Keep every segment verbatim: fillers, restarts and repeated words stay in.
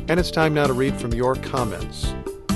And it's time now to read from your comments.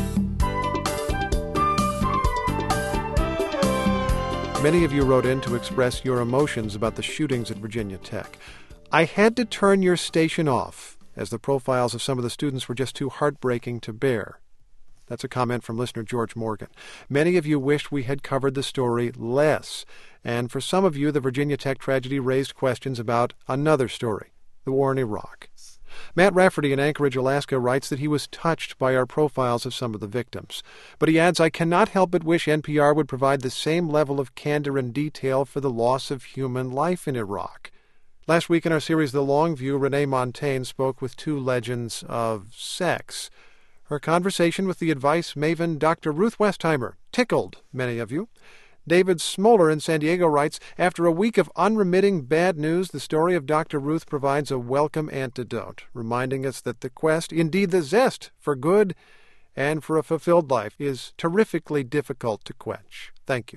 Many of you wrote in to express your emotions about the shootings at Virginia Tech. I had to turn your station off, as the profiles of some of the students were just too heartbreaking to bear. That's a comment from listener George Morgan. Many of you wished we had covered the story less, and for some of you, the Virginia Tech tragedy raised questions about another story, the war in Iraq. Matt Rafferty in Anchorage, Alaska, writes that he was touched by our profiles of some of the victims. But he adds, I cannot help but wish N P R would provide the same level of candor and detail for the loss of human life in Iraq. Last week in our series The Long View, Renee Montaigne spoke with two legends of sex. Her conversation with the advice maven Doctor Ruth Westheimer tickled many of you. David Smoller in San Diego writes, after a week of unremitting bad news, the story of Doctor Ruth provides a welcome antidote, reminding us that the quest, indeed the zest, for good and for a fulfilled life is terrifically difficult to quench. Thank you.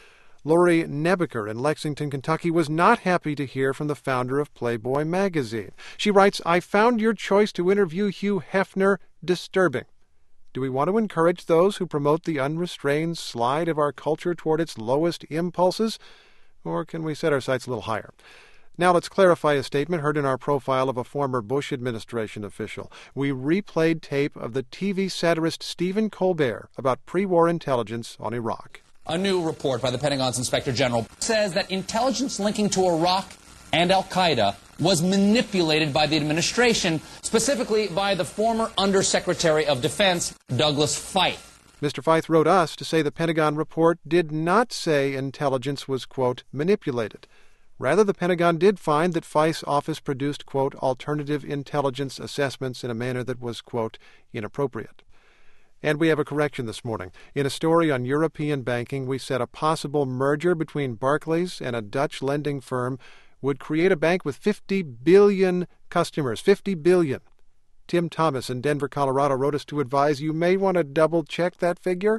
Lori Nebeker in Lexington, Kentucky, was not happy to hear from the founder of Playboy magazine. She writes, I found your choice to interview Hugh Hefner disturbing. Do we want to encourage those who promote the unrestrained slide of our culture toward its lowest impulses? Or can we set our sights a little higher? Now let's clarify a statement heard in our profile of a former Bush administration official. We replayed tape of the T V satirist Stephen Colbert about pre-war intelligence on Iraq. A new report by the Pentagon's Inspector General says that intelligence linking to Iraq and al-Qaeda was manipulated by the administration, specifically by the former Undersecretary of Defense, Douglas Feith. Mister Feith wrote us to say the Pentagon report did not say intelligence was, quote, manipulated. Rather, the Pentagon did find that Feith's office produced, quote, alternative intelligence assessments in a manner that was, quote, inappropriate. And we have a correction this morning. In a story on European banking, we said a possible merger between Barclays and a Dutch lending firm would create a bank with fifty billion customers. fifty billion. Tim Thomas in Denver, Colorado, wrote us to advise you may want to double-check that figure.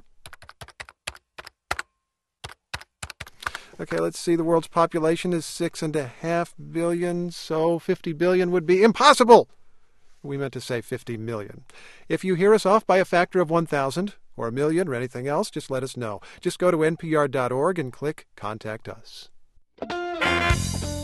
Okay, let's see. The world's population is six and a half billion, so fifty billion would be impossible. We meant to say fifty million. If you hear us off by a factor of one thousand or a million or anything else, just let us know. Just go to N P R dot org and click Contact Us.